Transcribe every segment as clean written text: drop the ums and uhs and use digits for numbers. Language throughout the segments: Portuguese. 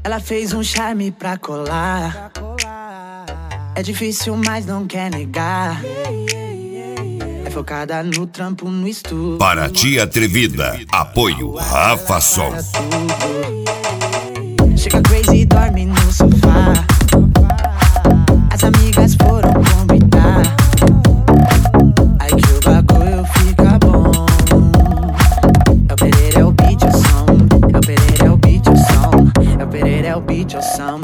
Ela fez um charme pra colar. É difícil, mas não quer negar. É focada no trampo, no estudo. Paraty Atrevida. Apoio Rafa Som. Chega crazy e dorme no sofá. As amigas foram convidar. Aí que o bagulho fica bom. É o Pereira, é o beat, o som. É o Pereira, é o beat, o som. É o Pereira, é o beat, o som.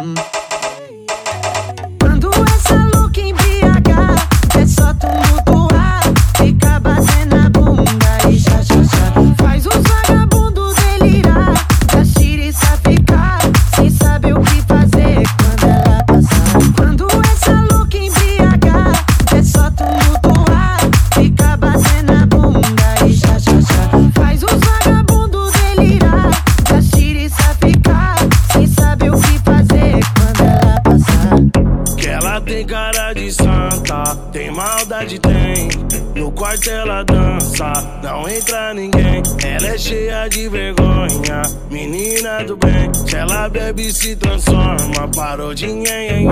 Quando essa louca embriagar, é só tu mutuar. Fica batendo a bunda e já, já, já. Faz os vagabundos delirar. Pra xiriça ficar sem saber o que fazer quando ela passar. Quando essa louca embriagar, é só tu mutuar. Fica batendo a bunda e já, já, já. Faz os vagabundos delirar. Pra xiriça ficar sem saber o que fazer quando ela passar. Que ela tem cara de santa, tem maldade, tem. No quarto ela dança, não entra ninguém. Ela é cheia de vergonha, menina do bem. Se ela bebe se transforma, parou de nhen,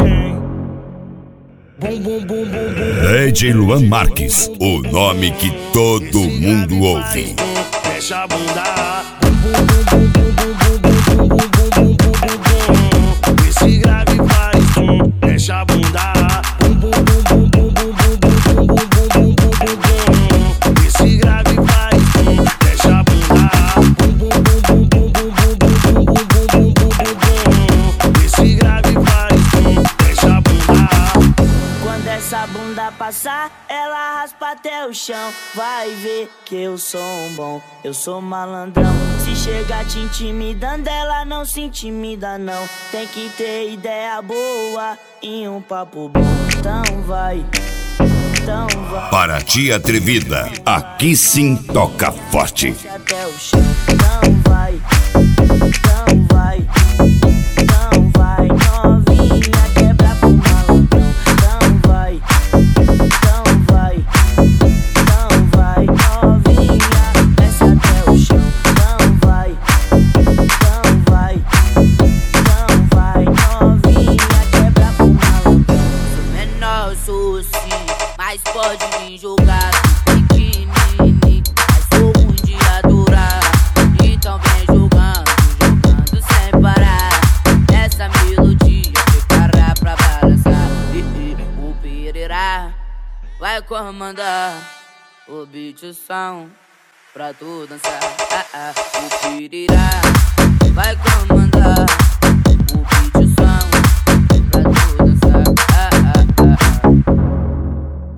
bum, bum, bum, bum, bum. DJ Luan Marques, o nome que todo mundo ouve. Deixa a bunda, bum, bum, bum, bum, bum, bum, bum, bum, bum, bum, bum, bum, bum. Esse grave faz tum, deixa a bunda, bum, bum, bum, bum, bum, bum, bum, bum, bum, bum, bum, bum, bum, bum. Esse grave faz tum, deixa a bunda, bum, bum, bum, bum, bum, bum, bum, bum, bum, bum, bum, bum, bum. Esse grave faz tum, deixa a bunda. Quando essa bunda passar, ela raspa até o chão. Vai ver que eu sou um bom, eu sou malandrão. Se chegar te intimidando, ela não se intimida não. Tem que ter ideia boa e um papo bom. Então vai, então vai. Paraty Atrevida, aqui sim toca forte. Até o chão. Então vai, então vai. Então vai, novinha, quebra pro malandrão. Então vai, então vai. Então vai, novinha, desce até o chão. Então vai, então vai. Então vai, novinha, quebra pro malandrão. Sou menor, sou assim, mas pode me jogar. Pequenininho, mas sou ruim de adorar. Então vem jogando, jogando sem parar. Essa melodia preparar pra balançar. O Pereira vai comandar o beat, o som pra tu dançar. O Pereira vai comandar.